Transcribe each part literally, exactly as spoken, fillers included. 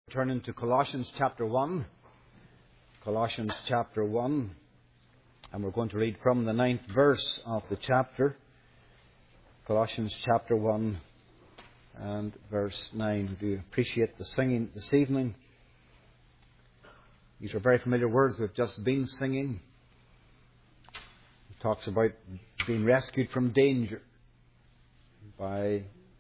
Turning to Colossians chapter one. Colossians chapter one. And we're going to read from the ninth verse of the chapter. Colossians chapter one and verse nine. We do appreciate the singing this evening. These are very familiar words we've just been singing. It talks about being rescued from danger by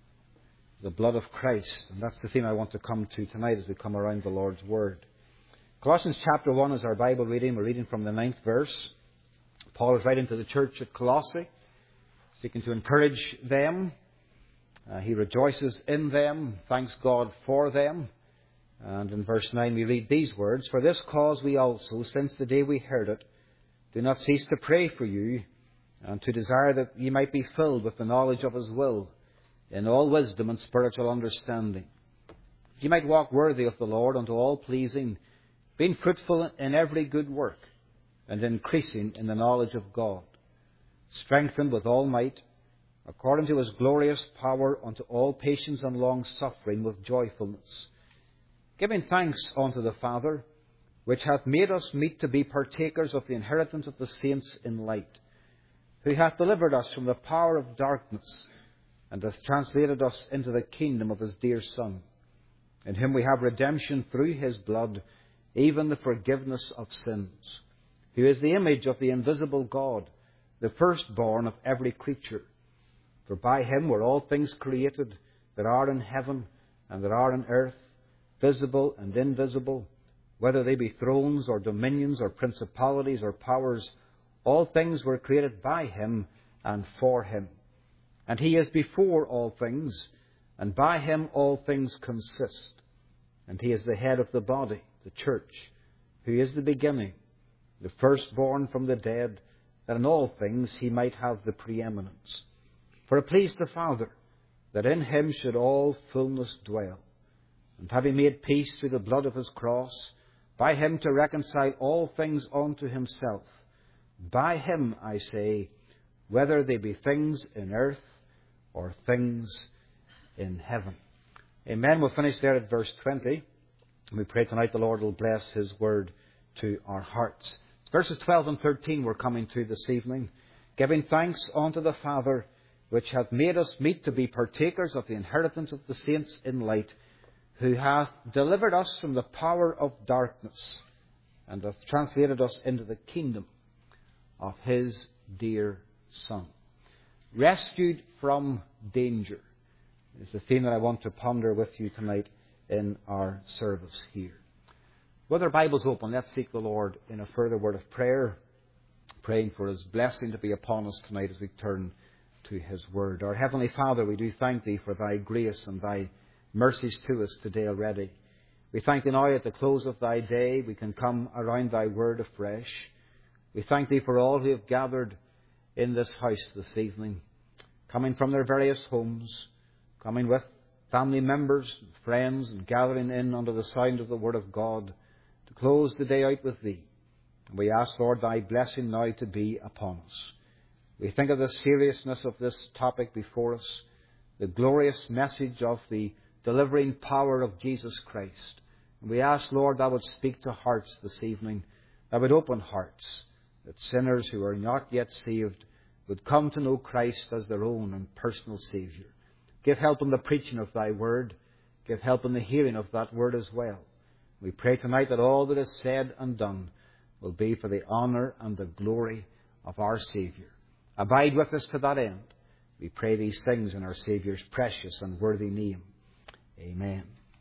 the blood of Christ. And that's the theme I want to come to tonight as we come around the Lord's Word. Colossians chapter one is our Bible reading. We're reading from the ninth verse. Paul is writing to the church at Colossae, seeking to encourage them. Uh, he rejoices in them, thanks God for them. And in verse nine we read these words, "For this cause we also, since the day we heard it, do not cease to pray for you, and to desire that ye might be filled with the knowledge of His will, in all wisdom and spiritual understanding. Ye might walk worthy of the Lord unto all pleasing, being fruitful in every good work, and increasing in the knowledge of God, strengthened with all might, according to His glorious power, unto all patience and long suffering with joyfulness, giving thanks unto the Father, which hath made us meet to be partakers of the inheritance of the saints in light, who hath delivered us from the power of darkness, and hath translated us into the kingdom of His dear Son, in whom we have redemption through His blood, even the forgiveness of sins, who is the image of the invisible God, the firstborn of every creature. For by Him were all things created, that are in heaven and that are in earth, visible and invisible, whether they be thrones or dominions or principalities or powers. All things were created by Him and for Him. And He is before all things, and by Him all things consist. And He is the head of the body, the church, who is the beginning, the firstborn from the dead, that in all things He might have the preeminence. For it pleased the Father that in Him should all fullness dwell, and having made peace through the blood of His cross, by Him to reconcile all things unto Himself. By Him, I say, whether they be things in earth or things in heaven." Amen. We'll finish there at verse twenty. We pray tonight the Lord will bless His word to our hearts. Verses twelve and thirteen we're coming to this evening. "Giving thanks unto the Father, which hath made us meet to be partakers of the inheritance of the saints in light, who hath delivered us from the power of darkness, and hath translated us into the kingdom of His dear Son." Rescued from danger is the theme that I want to ponder with you tonight in our service here. With our Bibles open, let's seek the Lord in a further word of prayer, praying for His blessing to be upon us tonight as we turn to His word. Our Heavenly Father, we do thank Thee for Thy grace and Thy mercies to us today already. We thank Thee now at the close of Thy day we can come around Thy word afresh. We thank Thee for all who have gathered in this house this evening, coming from their various homes, coming with family members and friends, and gathering in under the sound of the Word of God to close the day out with Thee. And we ask, Lord, Thy blessing now to be upon us. We think of the seriousness of this topic before us, the glorious message of the delivering power of Jesus Christ. And we ask, Lord, Thou would speak to hearts this evening, Thou would open hearts, that sinners who are not yet saved would come to know Christ as their own and personal Saviour. Give help in the preaching of Thy word. Give help in the hearing of that word as well. We pray tonight that all that is said and done will be for the honour and the glory of our Saviour. Abide with us to that end. We pray these things in our Saviour's precious and worthy name. Amen.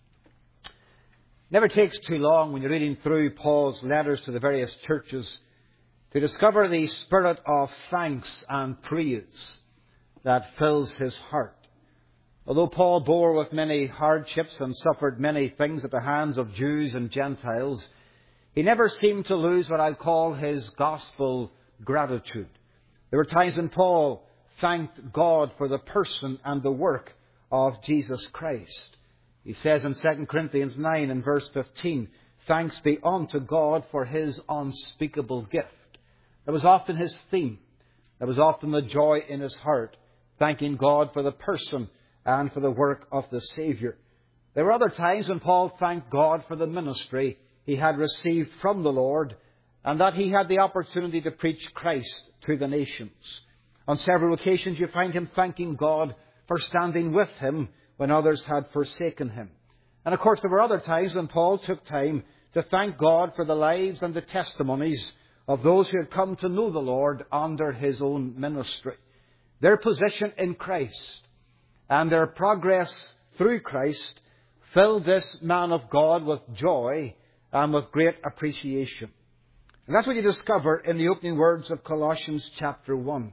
It never takes too long when you're reading through Paul's letters to the various churches to discover the spirit of thanks and praise that fills his heart. Although Paul bore with many hardships and suffered many things at the hands of Jews and Gentiles, he never seemed to lose what I'd call his gospel gratitude. There were times when Paul thanked God for the person and the work of Jesus Christ. He says in Second Corinthians nine and verse fifteen, "Thanks be unto God for His unspeakable gift." That was often his theme. That was often the joy in his heart, thanking God for the person and for the work of the Saviour. There were other times when Paul thanked God for the ministry he had received from the Lord, and that he had the opportunity to preach Christ to the nations. On several occasions you find him thanking God for standing with him when others had forsaken him. And of course there were other times when Paul took time to thank God for the lives and the testimonies of those who had come to know the Lord under his own ministry. Their position in Christ and their progress through Christ filled this man of God with joy and with great appreciation. And that's what you discover in the opening words of Colossians chapter one.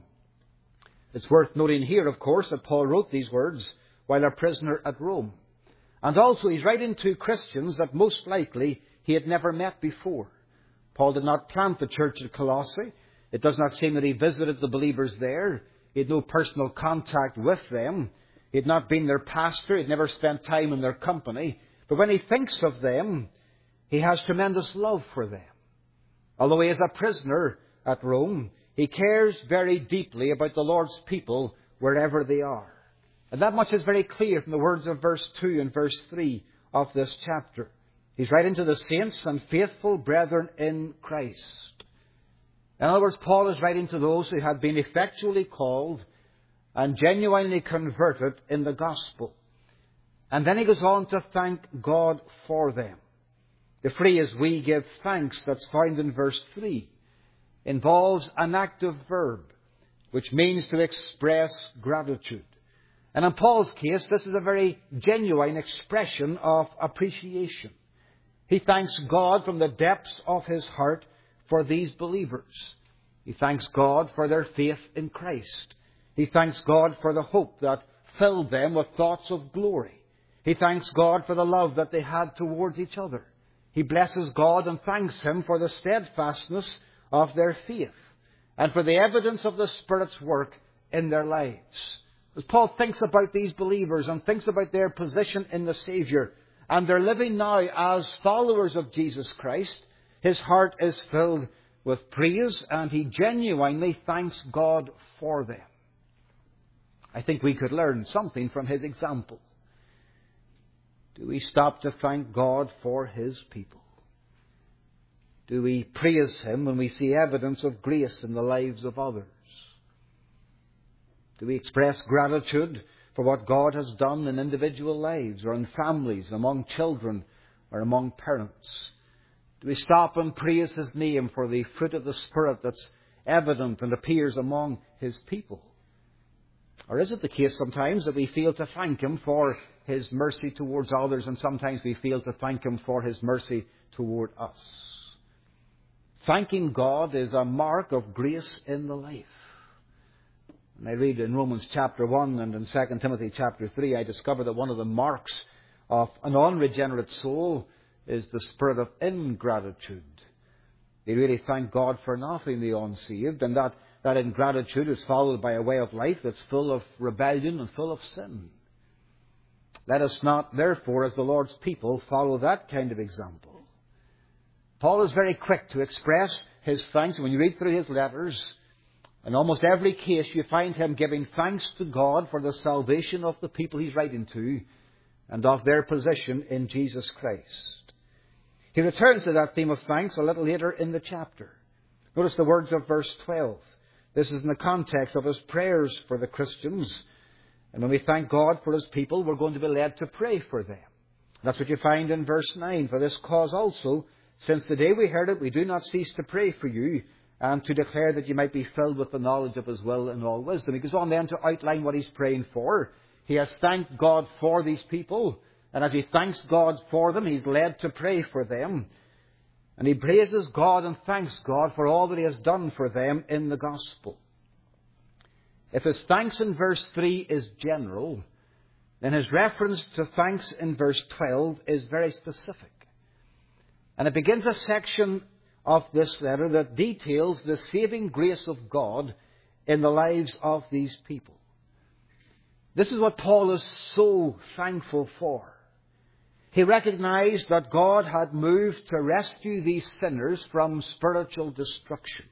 It's worth noting here, of course, that Paul wrote these words while a prisoner at Rome. And also he's writing to Christians that most likely he had never met before. Paul did not plant the church at Colossae. It does not seem that he visited the believers there. He had no personal contact with them. He had not been their pastor. He had never spent time in their company. But when he thinks of them, he has tremendous love for them. Although he is a prisoner at Rome, he cares very deeply about the Lord's people wherever they are. And that much is very clear from the words of verse two and verse three of this chapter. He's writing to the saints and faithful brethren in Christ. In other words, Paul is writing to those who had been effectually called and genuinely converted in the gospel. And then he goes on to thank God for them. The phrase "we give thanks" that's found in verse three involves an active verb, which means to express gratitude. And in Paul's case, this is a very genuine expression of appreciation. He thanks God from the depths of his heart for these believers. He thanks God for their faith in Christ. He thanks God for the hope that filled them with thoughts of glory. He thanks God for the love that they had towards each other. He blesses God and thanks Him for the steadfastness of their faith and for the evidence of the Spirit's work in their lives. As Paul thinks about these believers and thinks about their position in the Saviour and their living now as followers of Jesus Christ, his heart is filled with praise and he genuinely thanks God for them. I think we could learn something from his example. Do we stop to thank God for His people? Do we praise Him when we see evidence of grace in the lives of others? Do we express gratitude for what God has done in individual lives or in families, among children or among parents? Do we stop and praise His name for the fruit of the Spirit that's evident and appears among His people? Or is it the case sometimes that we fail to thank Him for His mercy towards others, and sometimes we fail to thank Him for His mercy toward us? Thanking God is a mark of grace in the life. When I read in Romans chapter one and in Second Timothy chapter three, I discover that one of the marks of an unregenerate soul is the spirit of ingratitude. They really thank God for nothing, the unsaved, and that That ingratitude is followed by a way of life that's full of rebellion and full of sin. Let us not, therefore, as the Lord's people, follow that kind of example. Paul is very quick to express his thanks. When you read through his letters, in almost every case you find him giving thanks to God for the salvation of the people he's writing to and of their position in Jesus Christ. He returns to that theme of thanks a little later in the chapter. Notice the words of verse twelve. This is in the context of his prayers for the Christians. And when we thank God for His people, we're going to be led to pray for them. That's what you find in verse nine. For this cause also, since the day we heard it, we do not cease to pray for you and to declare that you might be filled with the knowledge of His will and all wisdom. He goes on then to outline what he's praying for. He has thanked God for these people. And as he thanks God for them, he's led to pray for them. And he praises God and thanks God for all that He has done for them in the gospel. If his thanks in verse three is general, then his reference to thanks in verse twelve is very specific. And it begins a section of this letter that details the saving grace of God in the lives of these people. This is what Paul is so thankful for. He recognized that God had moved to rescue these sinners from spiritual destruction.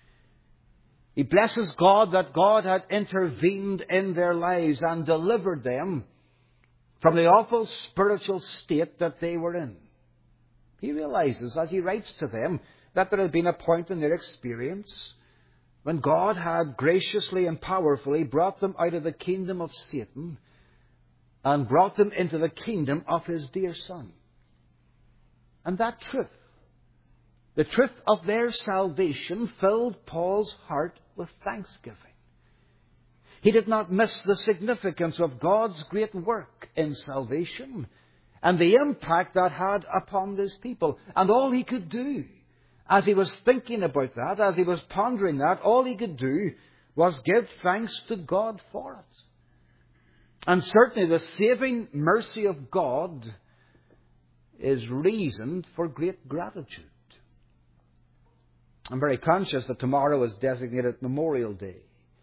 He blesses God that God had intervened in their lives and delivered them from the awful spiritual state that they were in. He realizes, as he writes to them, that there had been a point in their experience when God had graciously and powerfully brought them out of the kingdom of Satan and brought them into the kingdom of His dear Son. And that truth, the truth of their salvation, filled Paul's heart with thanksgiving. He did not miss the significance of God's great work in salvation and the impact that had upon His people. And all he could do, as he was thinking about that, as he was pondering that, all he could do was give thanks to God for it. And certainly the saving mercy of God is reason for great gratitude. I'm very conscious that tomorrow is designated Memorial Day.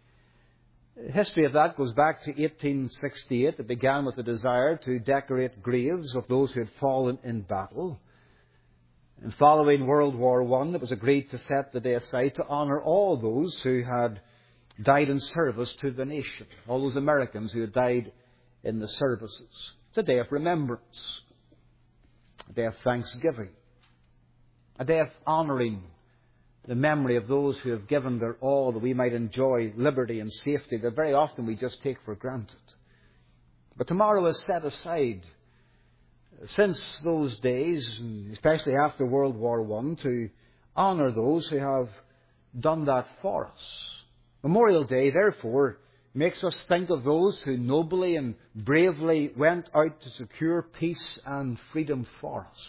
The history of that goes back to eighteen sixty-eight. It began with the desire to decorate graves of those who had fallen in battle. And following World War One, it was agreed to set the day aside to honour all those who had died in service to the nation, all those Americans who had died in the services. It's a day of remembrance, a day of thanksgiving, a day of honouring the memory of those who have given their all that we might enjoy liberty and safety that very often we just take for granted. But tomorrow is set aside since those days, especially after World War One, to honour those who have done that for us. Memorial Day, therefore, makes us think of those who nobly and bravely went out to secure peace and freedom for us.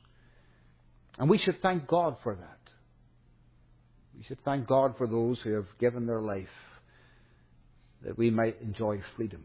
And we should thank God for that. We should thank God for those who have given their life that we might enjoy freedom.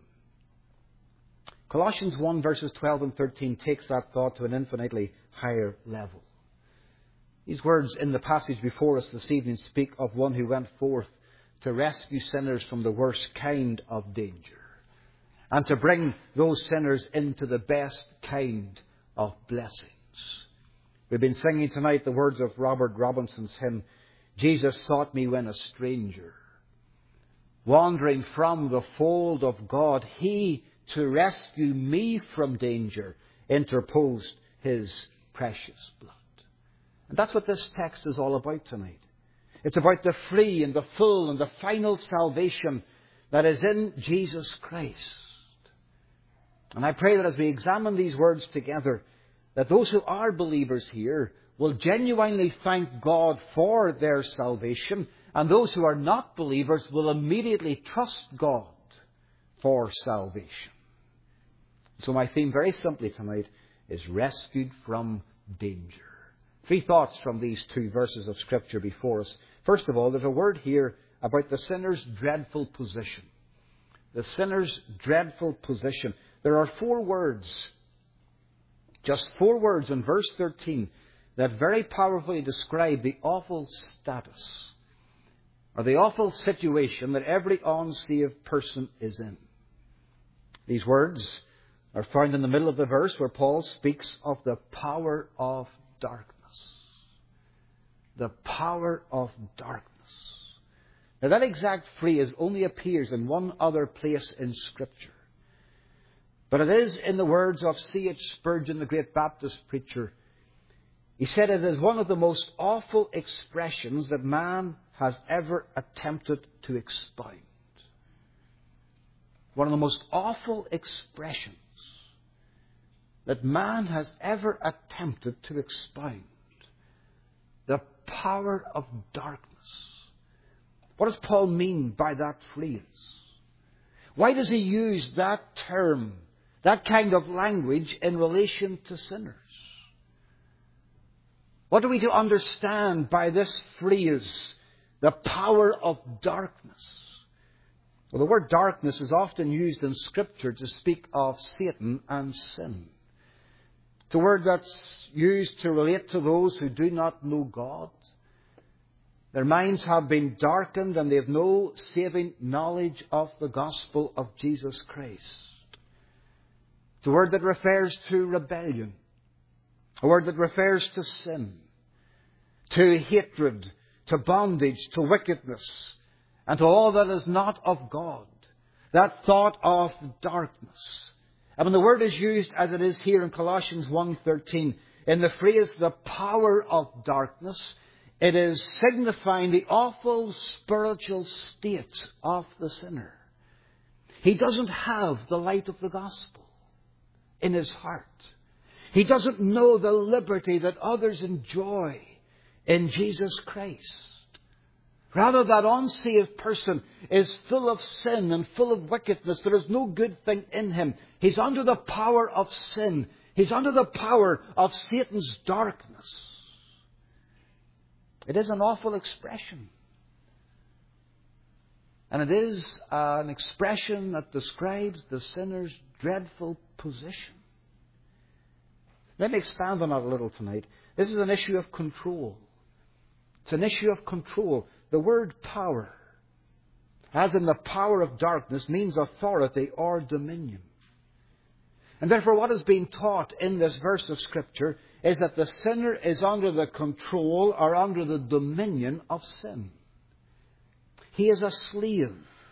Colossians one verses twelve and thirteen takes that thought to an infinitely higher level. These words in the passage before us this evening speak of one who went forth to rescue sinners from the worst kind of danger and to bring those sinners into the best kind of blessings. We've been singing tonight the words of Robert Robinson's hymn, Jesus sought me when a stranger. Wandering from the fold of God, He, to rescue me from danger, interposed His precious blood. And that's what this text is all about tonight. It's about the free and the full and the final salvation that is in Jesus Christ. And I pray that as we examine these words together, that those who are believers here will genuinely thank God for their salvation, and those who are not believers will immediately trust God for salvation. So my theme very simply tonight is rescued from danger. Three thoughts from these two verses of Scripture before us. First of all, there's a word here about the sinner's dreadful position. The sinner's dreadful position. There are four words, just four words in verse thirteen, that very powerfully describe the awful status or the awful situation that every unsaved person is in. These words are found in the middle of the verse where Paul speaks of the power of darkness. The power of darkness. Now that exact phrase only appears in one other place in Scripture. But it is in the words of C H Spurgeon, the great Baptist preacher. He said it is one of the most awful expressions that man has ever attempted to expound. One of the most awful expressions that man has ever attempted to expound. The power of darkness. What does Paul mean by that phrase? Why does he use that term, that kind of language in relation to sinners? What are we to understand by this phrase, the power of darkness? Well, the word darkness is often used in Scripture to speak of Satan and sin. It's a word that's used to relate to those who do not know God. Their minds have been darkened and they have no saving knowledge of the gospel of Jesus Christ. It's a word that refers to rebellion. A word that refers to sin, to hatred, to bondage, to wickedness, and to all that is not of God. That thought of darkness. And when the word is used as it is here in Colossians one thirteen, in the phrase, the power of darkness, it is signifying the awful spiritual state of the sinner. He doesn't have the light of the gospel in his heart. He doesn't know the liberty that others enjoy in Jesus Christ. Rather, that unsaved person is full of sin and full of wickedness. There is no good thing in him. He's under the power of sin. He's under the power of Satan's darkness. It is an awful expression. And it is an expression that describes the sinner's dreadful position. Let me expand on that a little tonight. This is an issue of control. It's an issue of control. The word power, as in the power of darkness, means authority or dominion. And therefore what is being taught in this verse of Scripture is that the sinner is under the control or under the dominion of sin. He is a slave.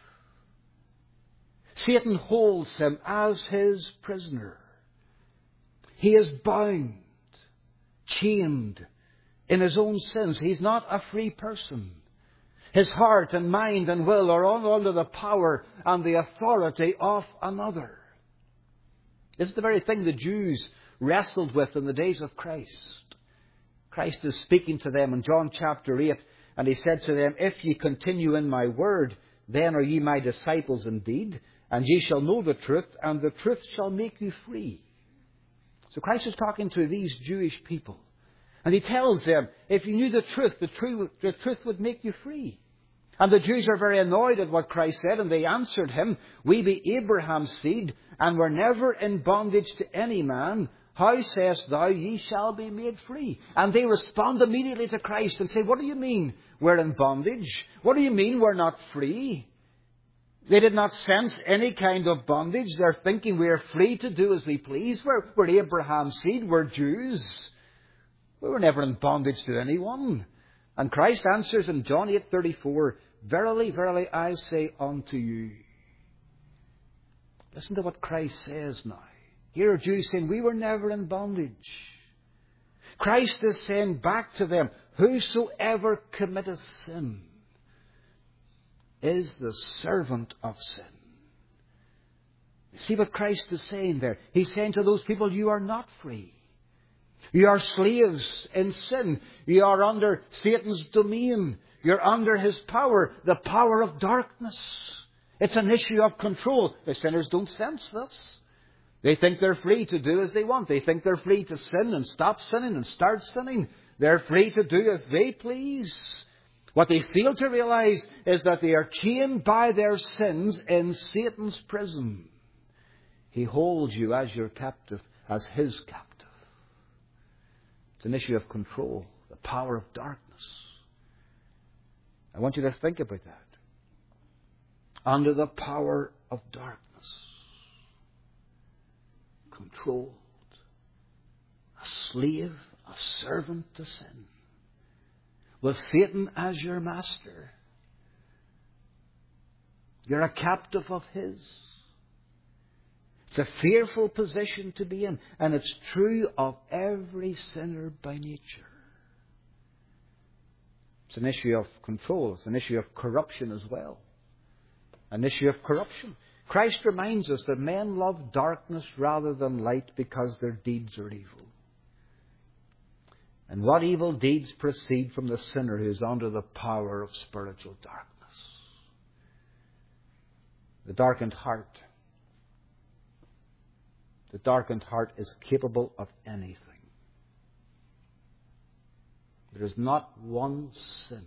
Satan holds him as his prisoner. He is bound, chained in his own sins. He's not a free person. His heart and mind and will are all under the power and the authority of another. This is the very thing the Jews wrestled with in the days of Christ. Christ is speaking to them in John chapter eight, and he said to them, "If ye continue in my word, then are ye my disciples indeed, and ye shall know the truth, and the truth shall make you free." So Christ is talking to these Jewish people. And he tells them, if you knew the truth, the truth, the truth would make you free. And the Jews are very annoyed at what Christ said, and they answered him, "We be Abraham's seed, and were never in bondage to any man. How sayest thou, ye shall be made free?" And they respond immediately to Christ and say, "What do you mean we're in bondage? What do you mean we're not free?" They did not sense any kind of bondage. They're thinking we're free to do as we please. We're, we're Abraham's seed. We're Jews. We were never in bondage to anyone. And Christ answers in John eight thirty-four, "Verily, verily, I say unto you." Listen to what Christ says now. Here are Jews saying, we were never in bondage. Christ is saying back to them, "Whosoever committeth sin is the servant of sin." See what Christ is saying there? He's saying to those people, you are not free. You are slaves in sin. You are under Satan's domain. You're under his power, the power of darkness. It's an issue of control. The sinners don't sense this. They think they're free to do as they want. They think they're free to sin and stop sinning and start sinning. They're free to do as they please. What they fail to realize is that they are chained by their sins in Satan's prison. He holds you as your captive, as his captive. It's an issue of control, the power of darkness. I want you to think about that. Under the power of darkness. Controlled. A slave, a servant to sin. With Satan as your master. You're a captive of his. It's a fearful position to be in. And it's true of every sinner by nature. It's an issue of control. It's an issue of corruption as well. An issue of corruption. Christ reminds us that men love darkness rather than light because their deeds are evil. And what evil deeds proceed from the sinner who is under the power of spiritual darkness? The darkened heart. The darkened heart is capable of anything. There is not one sin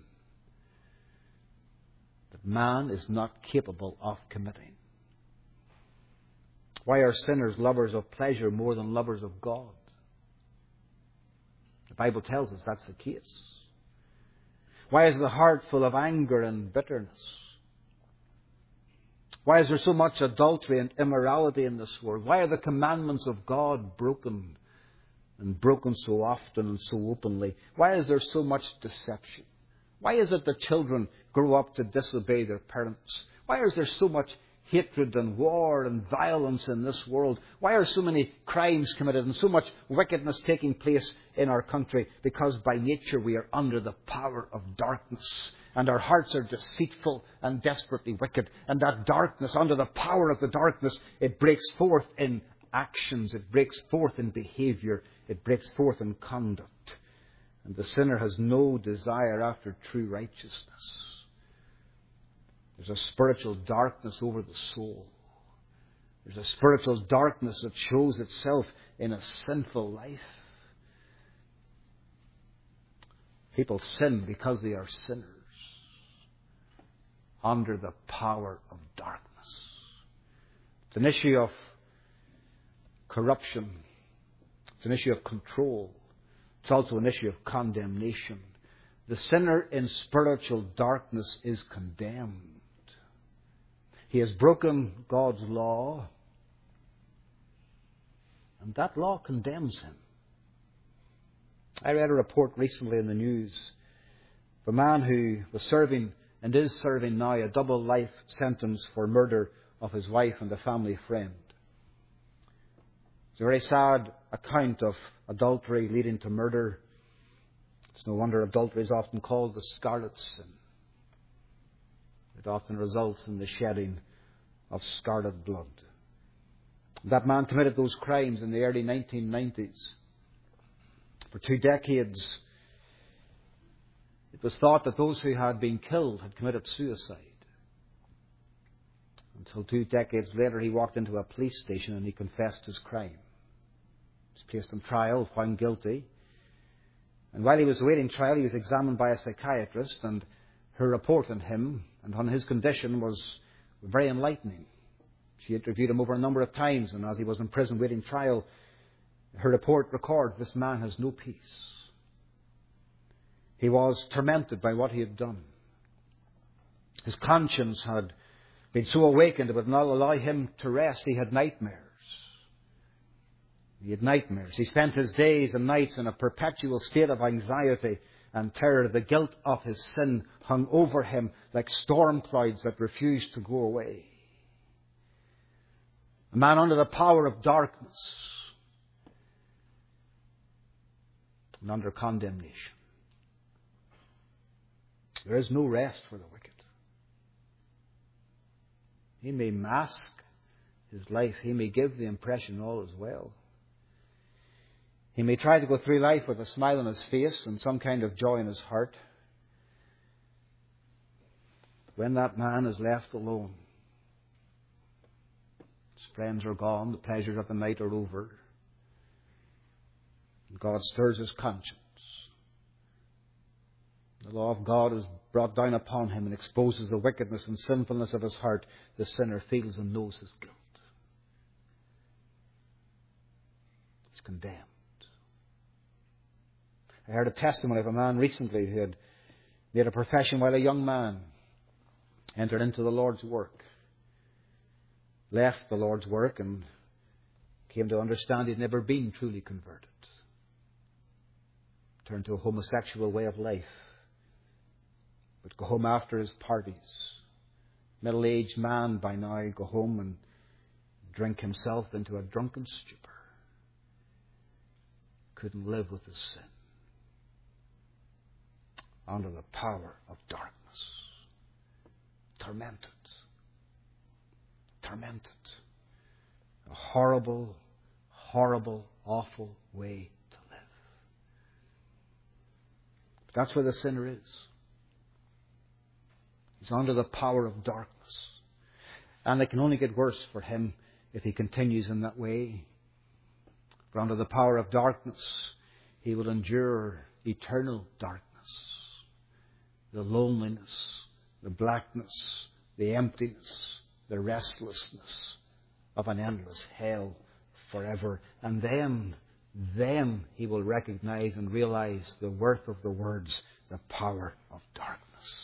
that man is not capable of committing. Why are sinners lovers of pleasure more than lovers of God? The Bible tells us that's the case. Why is the heart full of anger and bitterness? Why is there so much adultery and immorality in this world? Why are the commandments of God broken and broken so often and so openly? Why is there so much deception? Why is it that children grow up to disobey their parents? Why is there so much hatred and war and violence in this world? Why are so many crimes committed and so much wickedness taking place in our country? Because by nature we are under the power of darkness. And our hearts are deceitful and desperately wicked. And that darkness, under the power of the darkness, it breaks forth in actions. It breaks forth in behaviour. It breaks forth in conduct. And the sinner has no desire after true righteousness. There's a spiritual darkness over the soul. There's a spiritual darkness that shows itself in a sinful life. People sin because they are sinners under the power of darkness. It's an issue of corruption. It's an issue of control. It's also an issue of condemnation. The sinner in spiritual darkness is condemned. He has broken God's law, and that law condemns him. I read a report recently in the news of a man who was serving and is serving now a double life sentence for murder of his wife and a family friend. It's a very sad account of adultery leading to murder. It's no wonder adultery is often called the scarlet sin. It often results in the shedding of scarlet blood. That man committed those crimes in the early nineteen nineties. For two decades, it was thought that those who had been killed had committed suicide. Until two decades later, he walked into a police station and he confessed his crime. He was placed on trial, found guilty. And while he was awaiting trial, he was examined by a psychiatrist, and her report on him and on his condition was very enlightening. She interviewed him over a number of times, and as he was in prison waiting trial, her report records this man has no peace. He was tormented by what he had done. His conscience had been so awakened it would not allow him to rest. He had nightmares. He had nightmares. He spent his days and nights in a perpetual state of anxiety and terror. The guilt of his sin hung over him like storm clouds that refused to go away. A man under the power of darkness and under condemnation. There is no rest for the wicked. He may mask his life. He may give the impression all is well. He may try to go through life with a smile on his face and some kind of joy in his heart. When that man is left alone, his friends are gone, the pleasures of the night are over, and God stirs his conscience. The law of God is brought down upon him and exposes the wickedness and sinfulness of his heart. The sinner feels and knows his guilt. He's condemned. I heard a testimony of a man recently who had made a profession while a young man, entered into the Lord's work, left the Lord's work and came to understand he'd never been truly converted. Turned to a homosexual way of life. Would go home after his parties. Middle-aged man by now, go home and drink himself into a drunken stupor. Couldn't live with his sin. Under the power of darkness. Tormented. Tormented. A horrible, horrible, awful way to live. But that's where the sinner is. He's under the power of darkness. And it can only get worse for him if he continues in that way. For under the power of darkness, he will endure eternal darkness. The loneliness, the blackness, the emptiness, the restlessness of an endless hell forever. And then, then he will recognize and realize the worth of the words, the power of darkness.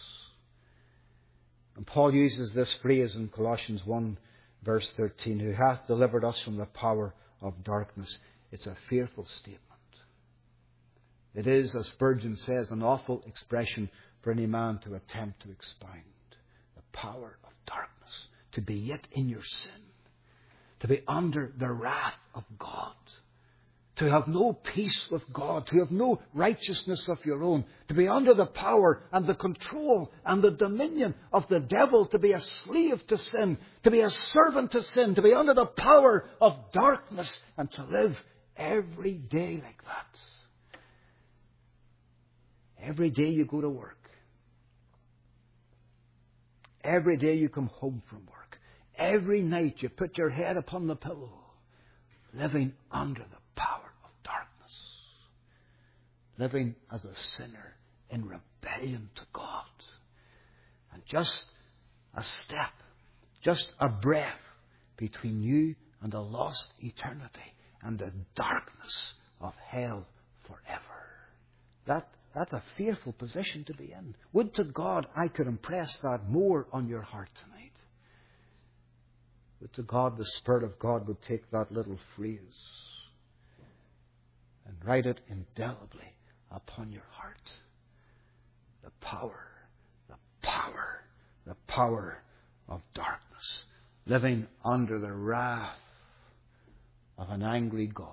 And Paul uses this phrase in Colossians one, verse thirteen, who hath delivered us from the power of darkness. It's a fearful statement. It is, as Spurgeon says, an awful expression for any man to attempt to expound. The power of darkness. to be yet in your sin, to be under the wrath of God, to have no peace with God, to have no righteousness of your own, to be under the power and the control and the dominion of the devil, to be a slave to sin, to be a servant to sin, to be under the power of darkness, and to live every day like that. Every day you go to work. Every day you come home from work. Every night you put your head upon the pillow, living under the power of darkness. Living as a sinner in rebellion to God. And just a step, just a breath between you and a lost eternity and the darkness of hell forever. That That's a fearful position to be in. Would to God I could impress that more on your heart tonight. Would to God the Spirit of God would take that little phrase and write it indelibly upon your heart. The power, the power, the power of darkness. Living under the wrath of an angry God.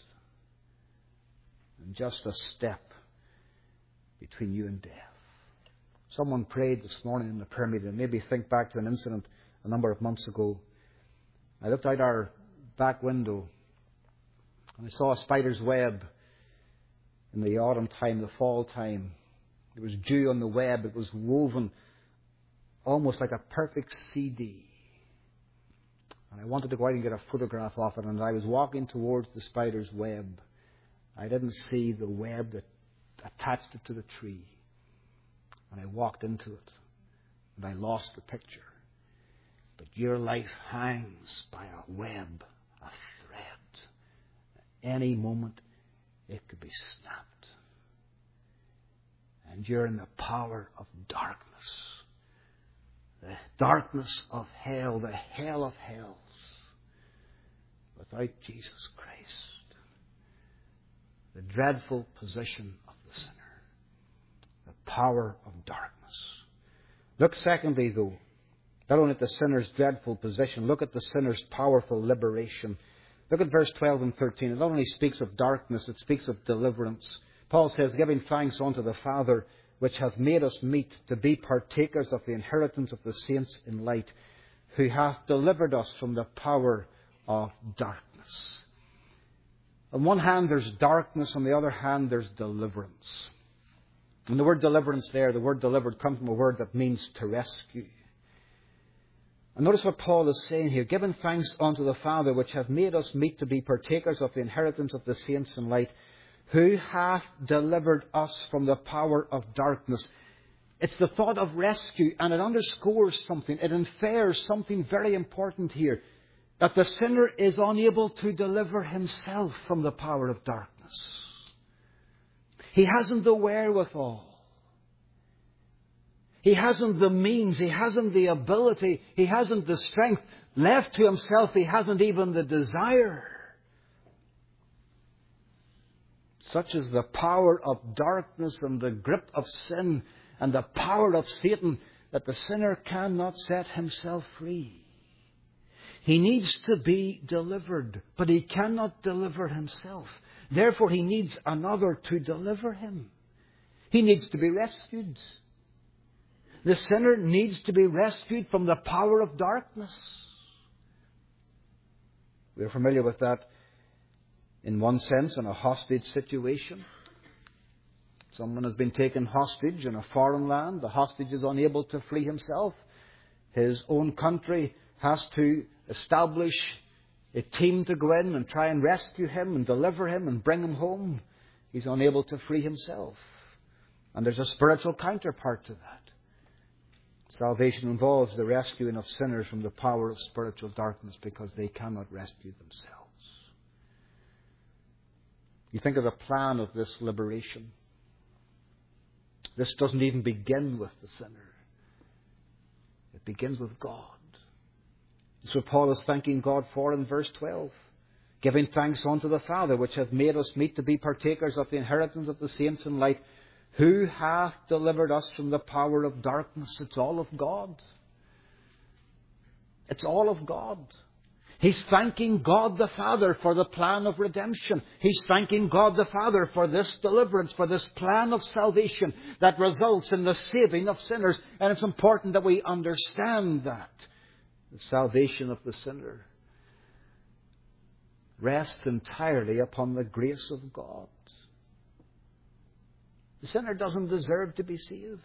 And just a step between you and death. Someone prayed this morning in the prayer meeting, and made me think back to an incident a number of months ago. I looked out our back window and I saw a spider's web in the autumn time, the fall time. There was dew on the web. It was woven almost like a perfect C D. And I wanted to go out and get a photograph of it, and as I was walking towards the spider's web, I didn't see the web that attached it to the tree. And I walked into it. And I lost the picture. But your life hangs by a web, a thread. Any moment it could be snapped. And you're in the power of darkness. The darkness of hell, the hell of hells. Without Jesus Christ. The dreadful position of the sinner. The power of darkness. Look secondly though, not only at the sinner's dreadful position, look at the sinner's powerful liberation. Look at verse twelve and thirteen. It not only speaks of darkness, it speaks of deliverance. Paul says, giving thanks unto the Father, which hath made us meet to be partakers of the inheritance of the saints in light, who hath delivered us from the power of darkness. On one hand, there's darkness. On the other hand, there's deliverance. And the word deliverance there, the word delivered, comes from a word that means to rescue. And notice what Paul is saying here. Giving thanks unto the Father, which hath made us meet to be partakers of the inheritance of the saints in light, who hath delivered us from the power of darkness. It's the thought of rescue, and it underscores something. It infers something very important here. That the sinner is unable to deliver himself from the power of darkness. He hasn't the wherewithal. He hasn't the means. He hasn't the ability. He hasn't the strength. Left to himself, he hasn't even the desire. Such is the power of darkness and the grip of sin and the power of Satan that the sinner cannot set himself free. He needs to be delivered, but he cannot deliver himself. Therefore, he needs another to deliver him. He needs to be rescued. The sinner needs to be rescued from the power of darkness. We're familiar with that in one sense in a hostage situation. Someone has been taken hostage in a foreign land. The hostage is unable to free himself. His own country has to establish a team to go in and try and rescue him and deliver him and bring him home. He's unable to free himself. And there's a spiritual counterpart to that. Salvation involves the rescuing of sinners from the power of spiritual darkness because they cannot rescue themselves. You think of the plan of this liberation. This doesn't even begin with the sinner. It begins with God. So Paul is thanking God for in verse twelve. Giving thanks unto the Father, which hath made us meet to be partakers of the inheritance of the saints in light, who hath delivered us from the power of darkness. It's all of God. It's all of God. He's thanking God the Father for the plan of redemption. He's thanking God the Father for this deliverance, for this plan of salvation that results in the saving of sinners. And it's important that we understand that. The salvation of the sinner rests entirely upon the grace of God. The sinner doesn't deserve to be saved.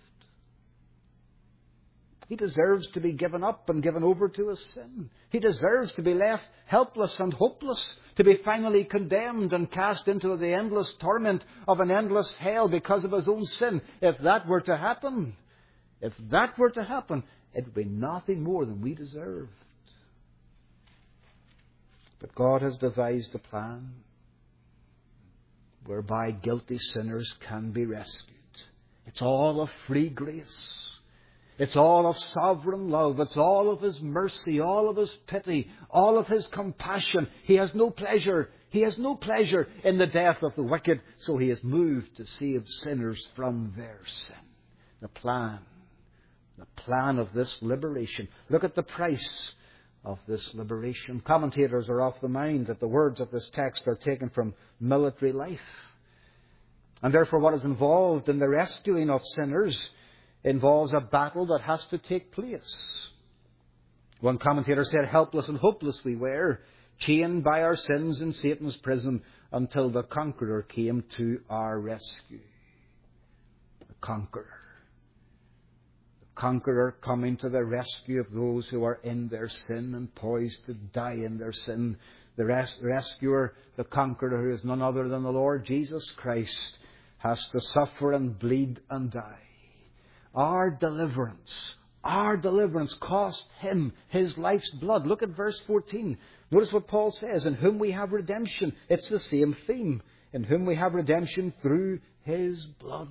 He deserves to be given up and given over to his sin. He deserves to be left helpless and hopeless, to be finally condemned and cast into the endless torment of an endless hell because of his own sin. If that were to happen, if that were to happen, it would be nothing more than we deserved. But God has devised a plan whereby guilty sinners can be rescued. It's all of free grace. It's all of sovereign love. It's all of His mercy, all of His pity, all of His compassion. He has no pleasure. He has no pleasure in the death of the wicked, so He is moved to save sinners from their sin. The plan, the plan of this liberation. Look at the price of this liberation. Commentators are of the mind that the words of this text are taken from military life. And therefore what is involved in the rescuing of sinners involves a battle that has to take place. One commentator said, helpless and hopeless we were, chained by our sins in Satan's prison until the conqueror came to our rescue. The conqueror. The conqueror coming to the rescue of those who are in their sin and poised to die in their sin. The res- rescuer, the conqueror, who is none other than the Lord Jesus Christ, has to suffer and bleed and die. Our deliverance, our deliverance cost Him His life's blood. Look at verse fourteen. Notice what Paul says, in whom we have redemption. It's the same theme. In whom we have redemption through His blood.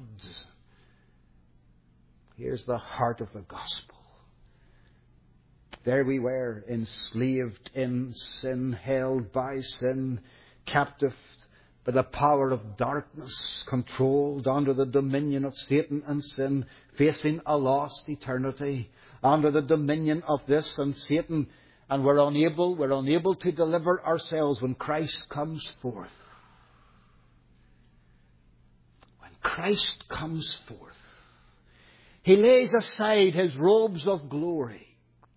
Here's the heart of the gospel. There we were, enslaved in sin, held by sin, captive by the power of darkness, controlled under the dominion of Satan and sin, facing a lost eternity, under the dominion of this and Satan, and we're unable, we're unable to deliver ourselves when Christ comes forth. When Christ comes forth, He lays aside His robes of glory,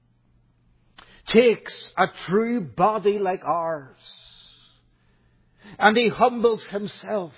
takes a true body like ours, and He humbles Himself.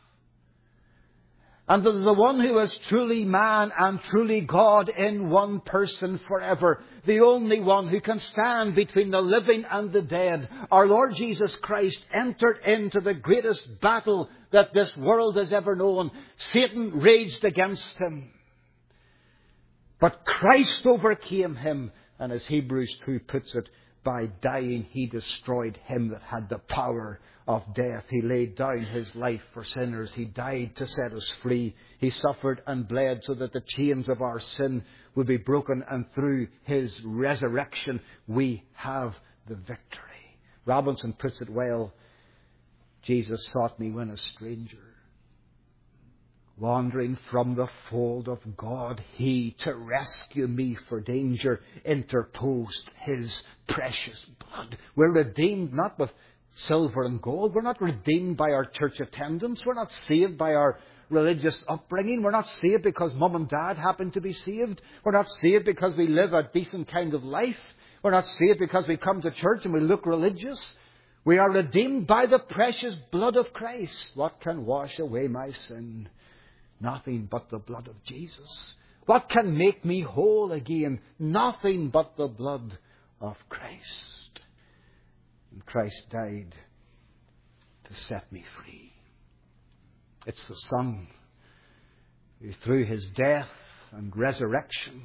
And the, the one who is truly man and truly God in one person forever, the only one who can stand between the living and the dead, our Lord Jesus Christ entered into the greatest battle that this world has ever known. Satan raged against Him, but Christ overcame him, and as Hebrews two puts it, by dying He destroyed him that had the power of death. He laid down His life for sinners. He died to set us free. He suffered and bled so that the chains of our sin would be broken, and through His resurrection we have the victory. Robinson puts it well. Jesus sought me when a stranger, wandering from the fold of God, He, to rescue me for danger, interposed His precious blood. We're redeemed not with silver and gold. We're not redeemed by our church attendance. We're not saved by our religious upbringing. We're not saved because mum and dad happen to be saved. We're not saved because we live a decent kind of life. We're not saved because we come to church and we look religious. We are redeemed by the precious blood of Christ. What can wash away my sin? Nothing but the blood of Jesus. What can make me whole again? Nothing but the blood of Christ. And Christ died to set me free. It's the Son who, through His death and resurrection,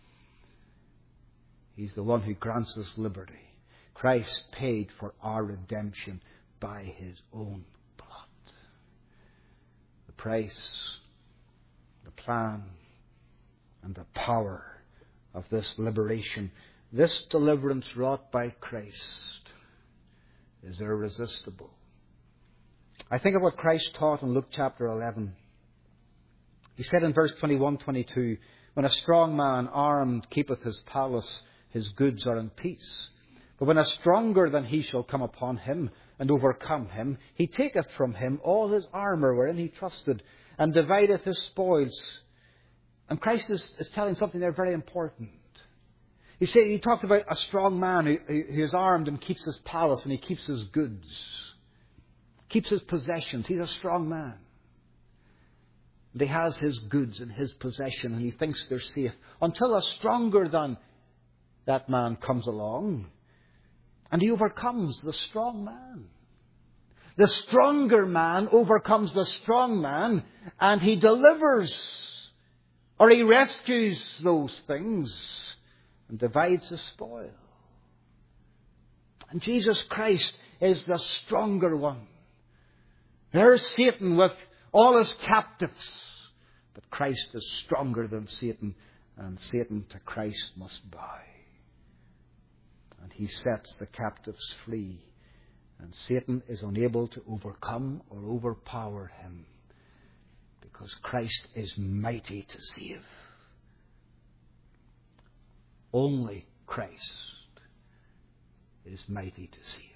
He's the one who grants us liberty. Christ paid for our redemption by His own blood. The price, the plan, and the power of this liberation, this deliverance wrought by Christ, is irresistible. I think of what Christ taught in Luke chapter eleven. He said in verse twenty-one, twenty-two, when a strong man armed keepeth his palace, his goods are in peace. But when a stronger than he shall come upon him and overcome him, he taketh from him all his armour wherein he trusted, and divideth his spoils. And Christ is, is telling something there very important. He said, he talked about a strong man who, who is armed and keeps his palace and he keeps his goods, keeps his possessions. He's a strong man. And he has his goods in his possession and he thinks they're safe until a stronger than that man comes along and he overcomes the strong man. The stronger man overcomes the strong man and he delivers or he rescues those things and divides the spoil. And Jesus Christ is the stronger one. There's Satan with all his captives. But Christ is stronger than Satan, and Satan to Christ must bow. And he sets the captives free, and Satan is unable to overcome or overpower him, because Christ is mighty to save. Only Christ is mighty to save.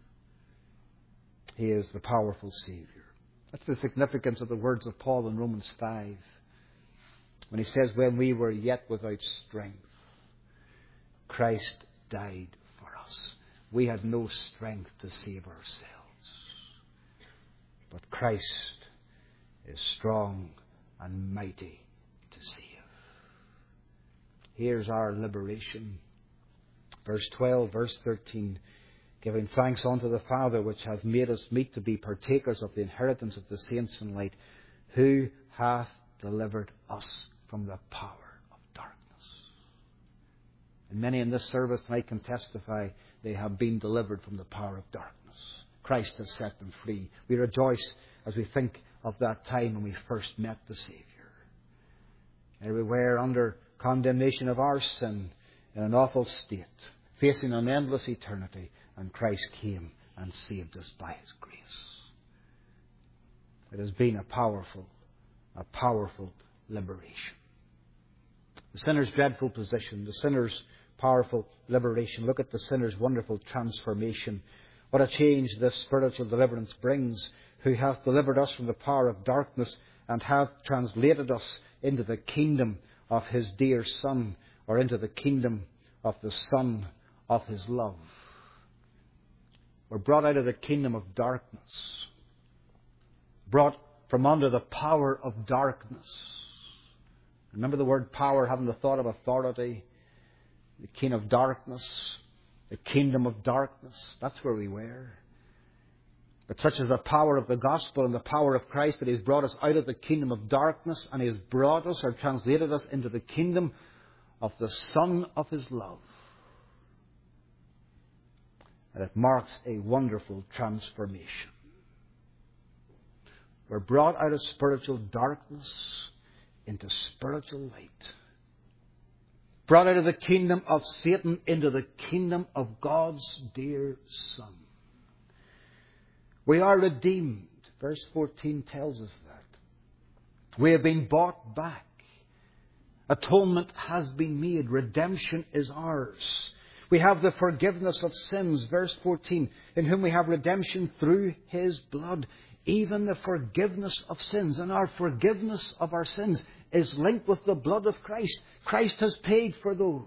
He is the powerful Saviour. That's the significance of the words of Paul in Romans five. When he says, when we were yet without strength, Christ died for us. We had no strength to save ourselves. But Christ is strong and mighty to save. Here's our liberation. Verse twelve, verse thirteen. Giving thanks unto the Father, which hath made us meet to be partakers of the inheritance of the saints in light, who hath delivered us from the power of darkness. And many in this service tonight can testify they have been delivered from the power of darkness. Christ has set them free. We rejoice as we think of that time when we first met the Saviour. And we were under condemnation of our sin in an awful state, facing an endless eternity. And Christ came and saved us by His grace. It has been a powerful, a powerful liberation. The sinner's dreadful position, the sinner's powerful liberation. Look at the sinner's wonderful transformation. What a change this spiritual deliverance brings, who hath delivered us from the power of darkness and hath translated us into the kingdom of His dear Son, or into the kingdom of the Son of His love. We're brought out of the kingdom of darkness, brought from under the power of darkness. Remember the word power having the thought of authority. The king of darkness, the kingdom of darkness. That's where we were. But such is the power of the gospel and the power of Christ that He has brought us out of the kingdom of darkness and He has brought us or translated us into the kingdom of the Son of His love. And it marks a wonderful transformation. We're brought out of spiritual darkness into spiritual light. Brought out of the kingdom of Satan into the kingdom of God's dear Son. We are redeemed. Verse fourteen tells us that. We have been bought back. Atonement has been made. Redemption is ours. We have the forgiveness of sins. Verse fourteen. In whom we have redemption through His blood. Even the forgiveness of sins. And our forgiveness of our sins is linked with the blood of Christ. Christ has paid for those.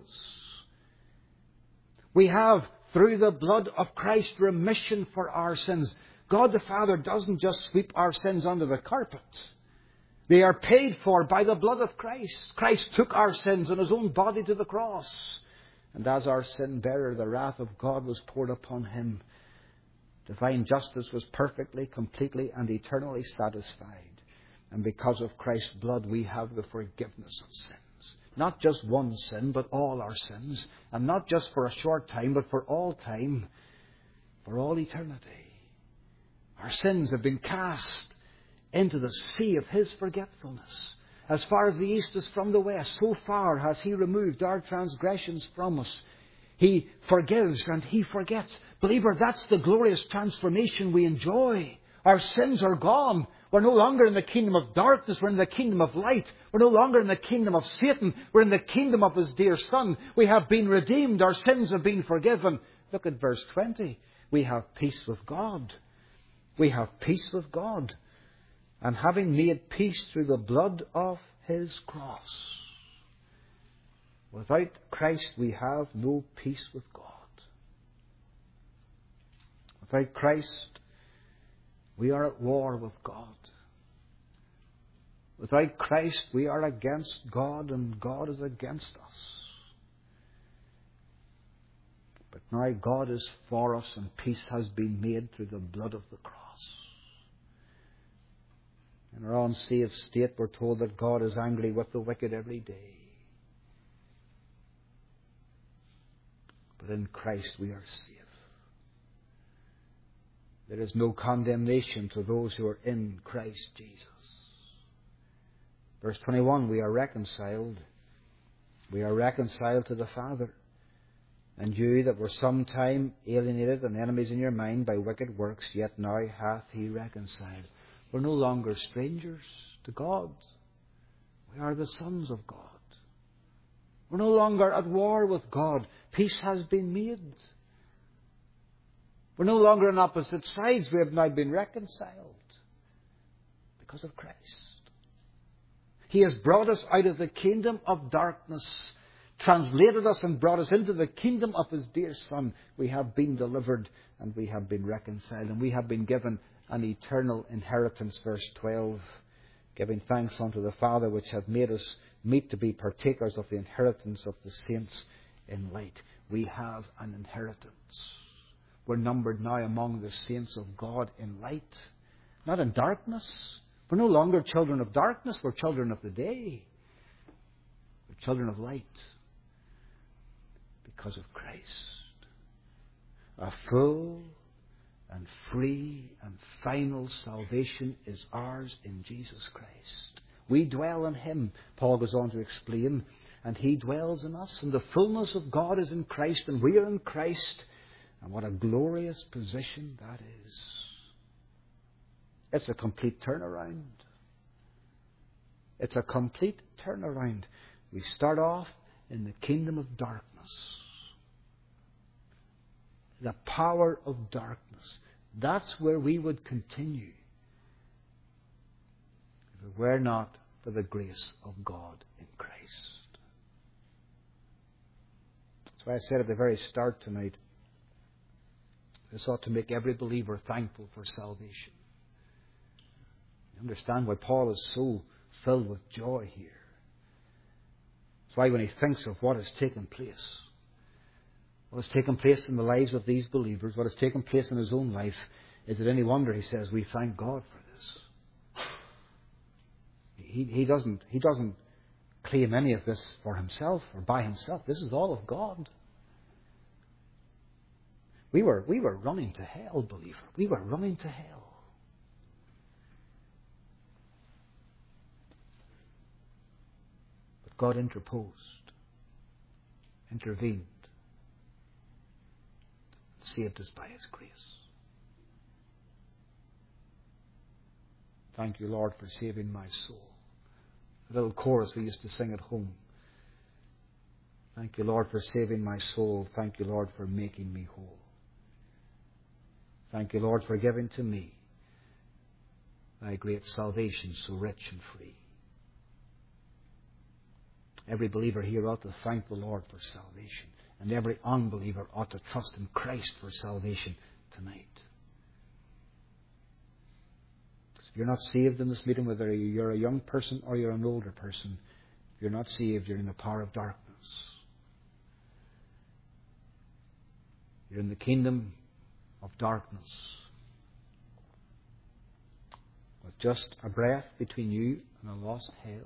We have, through the blood of Christ, remission for our sins. God the Father doesn't just sweep our sins under the carpet. They are paid for by the blood of Christ. Christ took our sins on His own body to the cross. And as our sin bearer, the wrath of God was poured upon Him. Divine justice was perfectly, completely, and eternally satisfied. And because of Christ's blood, we have the forgiveness of sins. Not just one sin, but all our sins. And not just for a short time, but for all time. For all eternity. Our sins have been cast into the sea of His forgetfulness. As far as the east is from the west, so far has He removed our transgressions from us. He forgives and He forgets. Believer, that's the glorious transformation we enjoy. Our sins are gone. We're no longer in the kingdom of darkness. We're in the kingdom of light. We're no longer in the kingdom of Satan. We're in the kingdom of His dear Son. We have been redeemed. Our sins have been forgiven. Look at verse twenty. We have peace with God. We have peace with God. And having made peace through the blood of His cross. Without Christ we have no peace with God. Without Christ we are at war with God. Without Christ we are against God and God is against us. But now God is for us and peace has been made through the blood of the cross. In our unsaved state we're told that God is angry with the wicked every day. But in Christ we are safe. There is no condemnation to those who are in Christ Jesus. Verse twenty-one, we are reconciled. We are reconciled to the Father. And you that were sometime alienated and enemies in your mind by wicked works, yet now hath He reconciled. We're no longer strangers to God. We are the sons of God. We're no longer at war with God. Peace has been made. We're no longer on opposite sides. We have now been reconciled because of Christ. He has brought us out of the kingdom of darkness, translated us and brought us into the kingdom of His dear Son. We have been delivered and we have been reconciled and we have been given an eternal inheritance. Verse twelve, giving thanks unto the Father which hath made us meet to be partakers of the inheritance of the saints in light. We have an inheritance. We're numbered now among the saints of God in light, not in darkness. We're no longer children of darkness. We're children of the day. We're children of light because of Christ. A full and free and final salvation is ours in Jesus Christ. We dwell in Him, Paul goes on to explain, and He dwells in us. And the fullness of God is in Christ, and we are in Christ. And what a glorious position that is. It's a complete turnaround. It's a complete turnaround. We start off in the kingdom of darkness. The power of darkness. That's where we would continue if it were not for the grace of God in Christ. That's why I said at the very start tonight, this ought to make every believer thankful for salvation. You understand why Paul is so filled with joy here. That's why when he thinks of what has taken place, what has taken place in the lives of these believers, what has taken place in his own life, is it any wonder he says, we thank God for this. He, he, doesn't, he doesn't claim any of this for himself or by himself. This is all of God. We were, we were running to hell, believer. We were running to hell. But God interposed, intervened, saved us by His grace. Thank you, Lord, for saving my soul. The little chorus we used to sing at home. Thank you, Lord, for saving my soul. Thank you, Lord, for making me whole. Thank you, Lord, for giving to me Thy great salvation so rich and free. Every believer here ought to thank the Lord for salvation. And every unbeliever ought to trust in Christ for salvation tonight. If you're not saved in this meeting, whether you're a young person or you're an older person, if you're not saved, you're in the power of darkness. You're in the kingdom of darkness, with just a breath between you and a lost hell.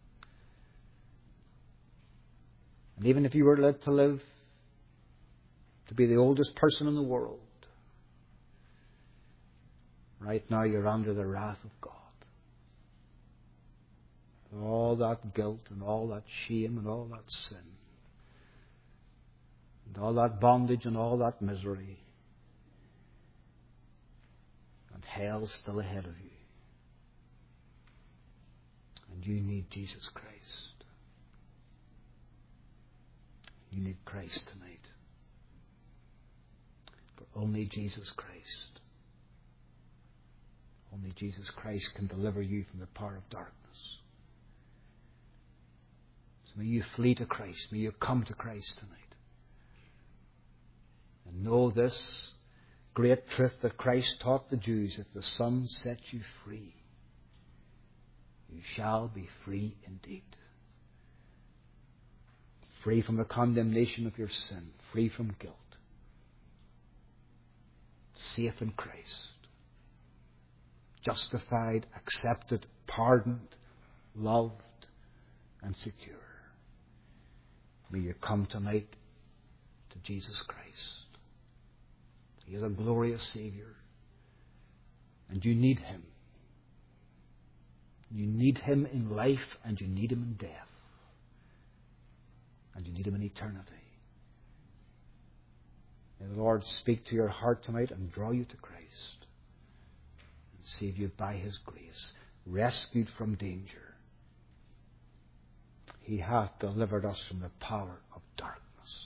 And even if you were led to live to be the oldest person in the world, right now you're under the wrath of God. All that guilt and all that shame and all that sin and all that bondage and all that misery. And hell still ahead of you. And you need Jesus Christ. You need Christ tonight. For only Jesus Christ, only Jesus Christ can deliver you from the power of darkness. So may you flee to Christ. May you come to Christ tonight. And know this great truth that Christ taught the Jews: if the Son sets you free, you shall be free indeed. Free from the condemnation of your sin, free from guilt, safe in Christ, justified, accepted, pardoned, loved, and secure. May you come tonight to Jesus Christ. He is a glorious Savior, and you need Him. You need Him in life, and you need Him in death, and you need Him in eternity. May the Lord speak to your heart tonight and draw you to Christ and save you by His grace, rescued from danger. He hath delivered us from the power of darkness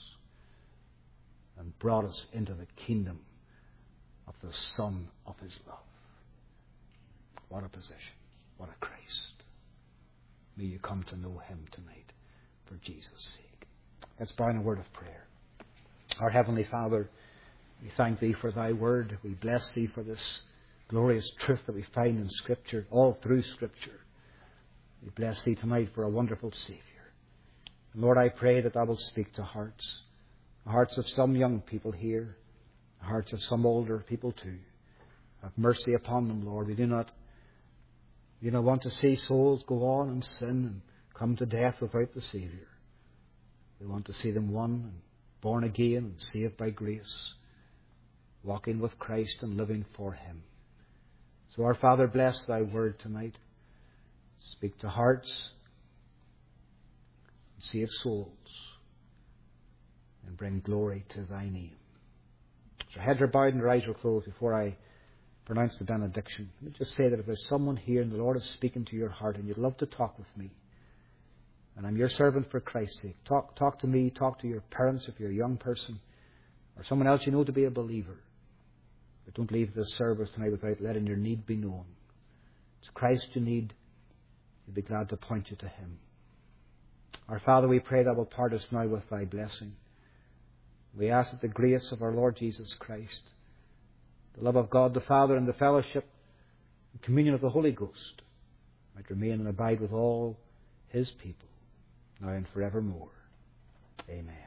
and brought us into the kingdom of the Son of His love. What a position. What a Christ. May you come to know Him tonight for Jesus' sake. Let's bow in a word of prayer. Our Heavenly Father, we thank Thee for Thy word. We bless Thee for this glorious truth that we find in Scripture, all through Scripture. We bless Thee tonight for a wonderful Saviour. And Lord, I pray that Thou wilt speak to hearts, the hearts of some young people here, the hearts of some older people too. Have mercy upon them, Lord. We do not, we do not want to see souls go on in sin and come to death without the Saviour. We want to see them won and born again and saved by grace, walking with Christ and living for Him. So our Father, bless Thy word tonight. Speak to hearts and save souls and bring glory to Thy name. So heads are bowed and your eyes are closed before I pronounce the benediction. Let me just say that if there's someone here and the Lord is speaking to your heart and you'd love to talk with me, and I'm your servant for Christ's sake, talk, talk to me, talk to your parents if you're a young person, or someone else you know to be a believer. But don't leave this service tonight without letting your need be known. It's Christ you need. We'd be glad to point you to Him. Our Father, we pray that will part us now with Thy blessing. We ask that the grace of our Lord Jesus Christ, the love of God the Father, and the fellowship and communion of the Holy Ghost might remain and abide with all His people, now and forevermore. Amen.